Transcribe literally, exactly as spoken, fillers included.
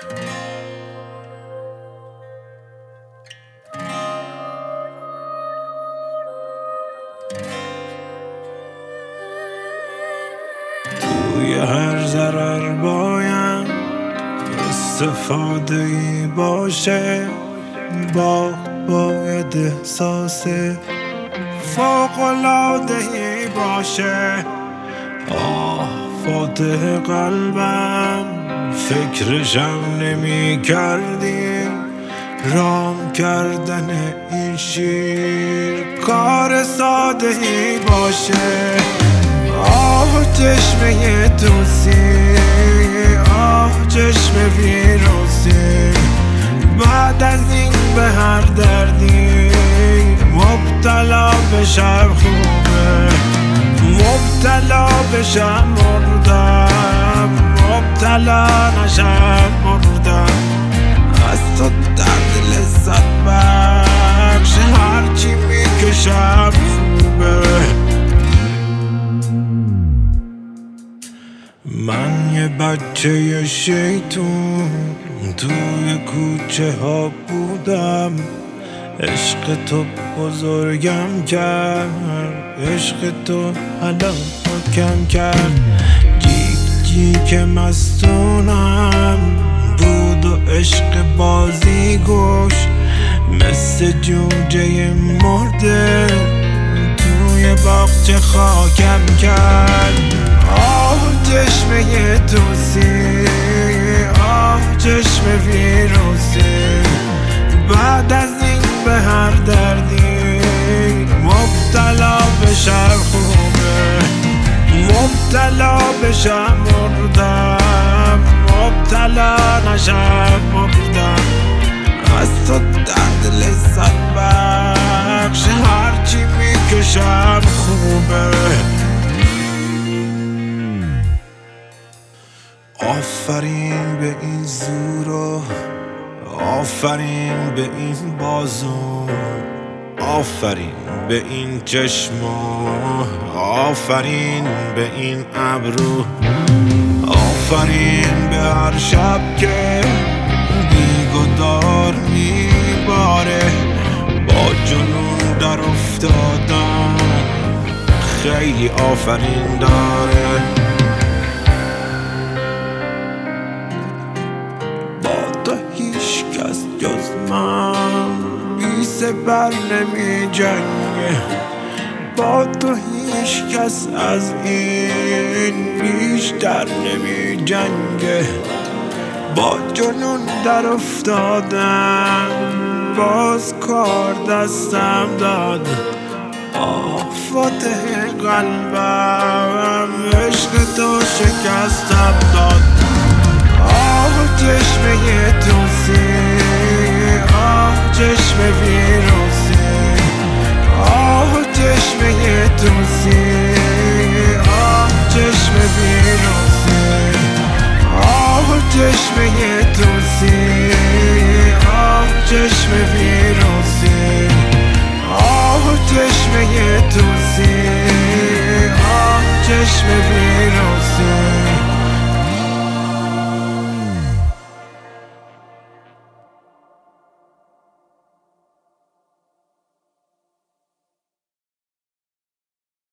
توی هر ضرر باید استفاده ای باشه، با باید احساس فوق‌العاده ای باشه. آه فاتح قلبم، فکرشم نمی کردی رام کردن این شیر کار ساده ای باشه. آه چشمه توسی، آه چشم ویروسی، بعد از این به هر دردی مبتلا بشم خوبه، مبتلا بشم مردم، مبتلا نشم مردم. از تو درد لذت بخش هرچی میکشم خوبه. من یه بچه شیطون توی کوچه ها بودم، عشق تو بزرگم کرد، عشق تو هلاکم کرد. جیک جیک مستونم بود و عشق بازی گوش، مثل جوجه مرده توی باغچه خاکم کرد. آه چشمه توسی، آه چشم ویروسی، بعد از این به هر دردی مبتلا بشم خوبه، مبتلا بشم مردم، مبتلا نشم مردم. از تو درد لذت بخش هرچی میکشم خوبه. آفرین به این زورو، آفرین به این بازو، آفرین به این چشمو، آفرین به این ابرو، آفرین به هر شب که بیگدار میباره. با جنون در افتادم خیلی آفرین داره. جز من بی سپر نمی جنگه، با تو هیچ کس از این بیشتر نمی جنگه. با جنون در افتادم باز کار دستم داد. آه فاتح قلبم، عشق تو شکستم داد. آه چشمه توسی، آه چشم ویروسی، آه چشمه توسی، آه چشم ویروسی، آه چشمه توسی، آه چشم ویروسی، آه چشمه توسی، آه چشم ویروسی.